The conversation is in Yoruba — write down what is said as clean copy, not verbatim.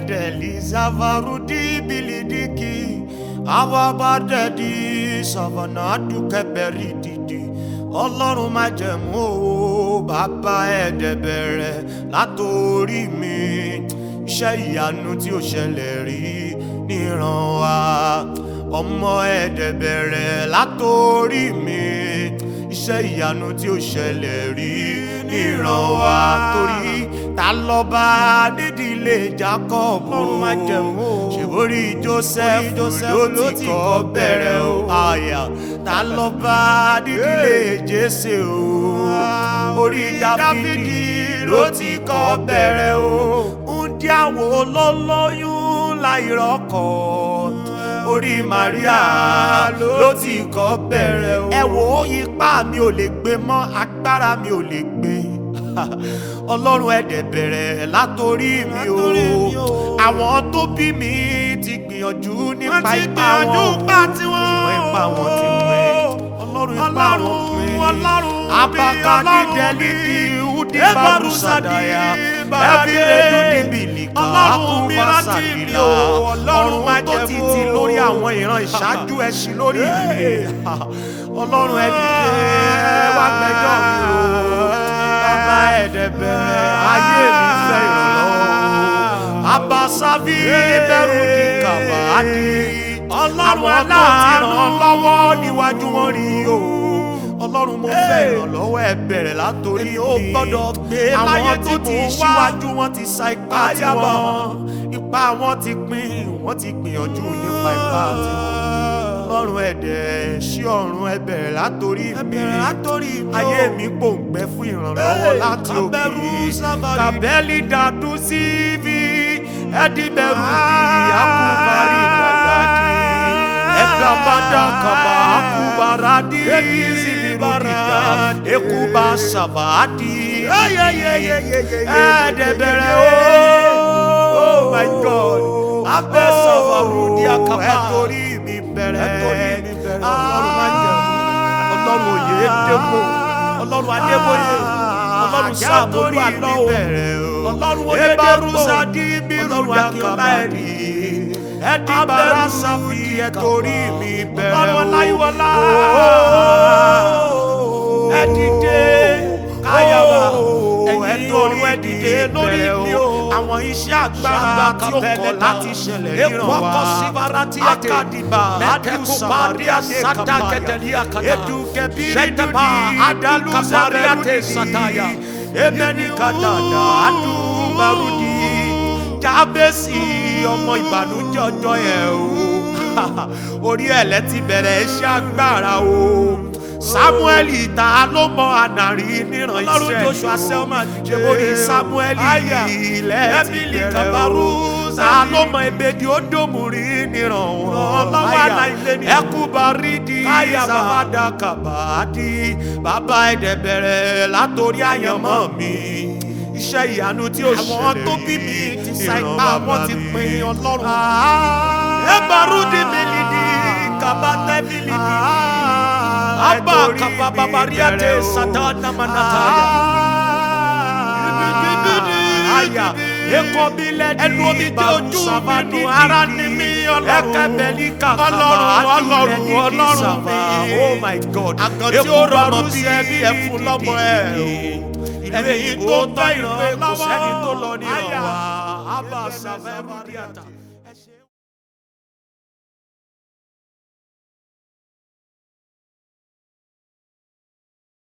Edeli Zavarudi Bilidiki Awabadedi Savanadu Keberididi Ọlọ́run májẹ̀mú o bàbá ẹ̀dẹ̀bẹ̀rẹ̀ látorí mi iṣẹ́ ìyanu tí ó ṣẹlẹ̀ rí níran wa ọmọ ẹ̀dẹ̀bẹ̀rẹ̀ látorí mi iṣẹ́ ìyanu tí ó ṣẹlẹ̀ rí níran wa torí ta lọ́ba nídìílé Jacob Ọlọ́run májẹ̀mú o ṣèborí Joseph ló ti kọ́ bẹ̀rẹ̀ o àyà ta lọ́ba nídìílé Jésè o orí Dáfídì ló ti kọ́ bẹ̀rẹ̀ o ǹdí àwọn olólóyún láìrọ́kọ orí Maria ló ti kọ́ bẹ̀rẹ̀ o ẹ wò ó ipá mi ò lè gbé mọ́ agbára mi ò lè gbé Ọlọ́run ẹ̀dẹ̀bẹ̀rẹ̀ látorí mi o àwọn tó bí mi ti gbìyànjú nípa ipá wọn ipa wọn ti pín Ọlọ́run ipá wọn pín abakadideli udi barusadaya ẹbíredudibili akúfàsàkìlà Ọlọ́run tó ti ti lórí àwọn ìran ìṣáájú ẹṣin lórí mi Ọlọ́run ẹ̀dẹ̀bẹ̀rẹ̀ wá gbẹ́jọ́ mi o bàbá ẹ̀dẹ̀bẹ̀rẹ̀ ayé mi fẹ́ ìrànlọ́wọ́ abasavi bẹ̀rù ní kàbáàdì Ọlọ́run aláàánú lọ́wọ́ níwájú wọn rí o Ọlọ́run mo fẹ́ ìrànlọ́wọ́ ẹ bẹ̀rẹ̀ látorí mi ò gbọ́dọ̀ gbé láyé tí mo síwájú wọn ti sa ipá tiwọn ipá wọn ti pín wọn ti gbìyànjú nípa ipá tiwọn Ọlọ́run ẹ̀dẹ̀ sí ọ̀run ẹ bẹ̀rẹ̀ látorí mi ayé mi pòǹgbẹ fún ìrànlọ́wọ́ láti òkè kàbẹ́lì dàdú sí ibi ẹ̀dínbẹ̀rù di akúbárì dàdàdì ẹ̀dá bàdà kàbà akúbárádì ìzìlìmọ̀rìdà ekúbà sàbàdì ẹ̀ẹ́dẹ̀bẹ̀rẹ̀ oh my God abẹ́ sàbàrù di akàbà ẹ̀tọ́rí mi bẹ̀rẹ̀ Ọlọ́run májẹ̀mú Ọlọ́run òye dẹ́kọ̀ Ọlọ́run adébóyè Ọlọ́run sàmúlò àlọ́ Ọlọ́run òye dẹ́kọ̀ Ọlọ́run akíọ́lá ẹ̀rí ẹ̀dínbàrà sàfi ẹ̀tọ́rí mi bẹ̀rẹ̀ Ọlọ́run láyíwọlá ẹ̀dídé káyàwá ẹ̀tọ́rí ẹ̀dídé lórí mi o àwọn iṣẹ́ agbára tí ó kọ̀ láti ṣẹlẹ̀ níran wa akadiba adusabari asekabaya edukebiridi adaluzaberudi emenikadada adubarudi Jábésì ọmọ ìbànújẹ́ ọjọ́ yẹn o orí ẹ̀lẹ́ ti bẹ̀rẹ̀ iṣẹ́ agbára o Sámúẹ́lì ta ló mọ ànàrí níran iṣẹ́ Joshua selma orí Sámúẹ́lì ilẹ̀ ti bẹ̀rẹ̀ o ta ló mọ ebèdí ódòmù rí níran wọn ẹkúbarídì sàmádà kàbàdì bàbá ẹ̀dẹ̀bẹ̀rẹ̀ látorí àyànmọ́ mi iṣẹ́ ìyanu tí ó ṣẹlẹ̀ àwọn tó bí mi ti sa ipá wọn ti pín Ọlọ́run ẹgbàrúdì mílídì kàbátẹ́ mílídì abba kàbàbàbàríàtẹ̀ sàtánà mánátàyà àyà ẹkọ bí lẹ́dí ẹnu omi tí ojú mi ní ara ní mi Ọlọ́run Ọlọ́run mi oh my God àgàn tí ó rọrùn sí ẹbí ẹfun lọ́mọ ẹ̀ ẹni tó tọ́ ìrànlọ́wọ́ kò sẹ́ni tó lọ ní ọ̀wá abba sàfẹ́ mọ́ríàtà.